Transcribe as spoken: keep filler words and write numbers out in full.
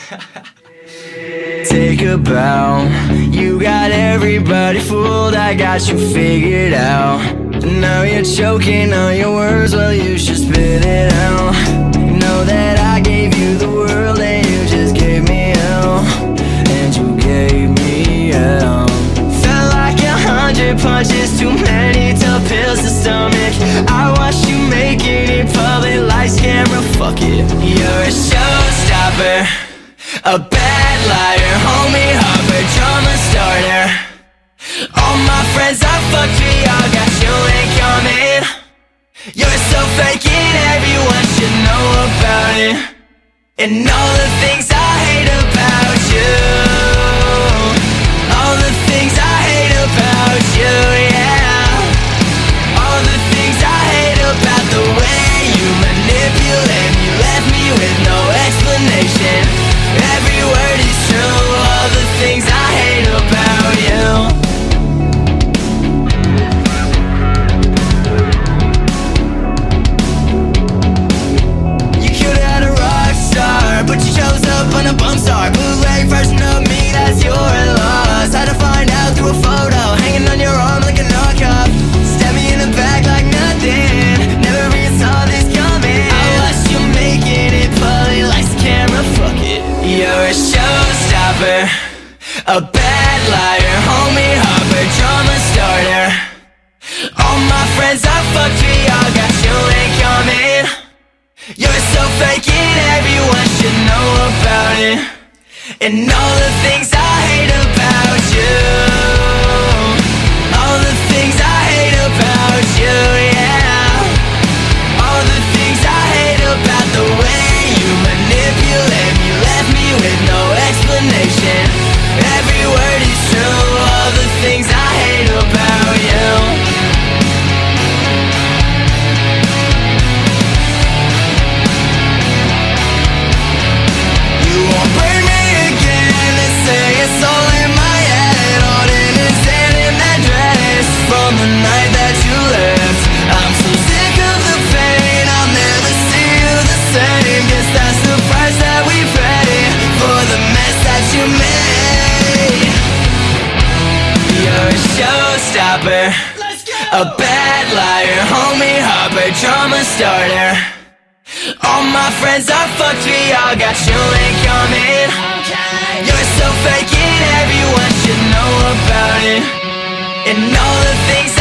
Take a bow. You got everybody fooled, I got you figured out. Now you're choking on your words, well you should spit it out. You know that I gave you the world and you just gave me hell. And you gave me hell. Felt like a hundred punches, too many tough pills to stomach. I watched you make it in public, lights, camera, fuck it. You're a showstopper, a bad liar, homie hopper, drama starter. All my friends are fucked, we all got you ain't coming. You're so fake and everyone should know about it. And all the things I hate about you, all the things I hate about you, yeah. All the things I hate about the way you manipulate me, left me with no explanation. Every word is true, all the things I hate about you. You could have had a rock star, but you chose up on a bum star. Bootleg version of me, that's your loss. Had to find out through a photo, hanging on your arm like a knockoff. Stab me in the back like nothing, never even saw this coming. I watched you making it public, lights, camera, fuck it. You're a showstopper, a bad liar, homie hopper, drama starter. All my friends are fucked, we all got you ain't coming. You're so fake and everyone should know about it. And all the things I hate about you, all the things I hate about you, yeah. All the things I hate about the way you manipulate me, left me with no explanation. Every word is true, all the things I hate about you. You won't burn me again and say it's all in my head. All in his hand in that dress from the night that you left. I'm so sick of the pain, I'll never see you the same. Guess that's the price that we pay for the mess that you made. You're a showstopper, a bad liar, homie hopper, drama starter. All my friends are fucked, we all got you ain't coming. You're so fake and everyone should know about it. And all the things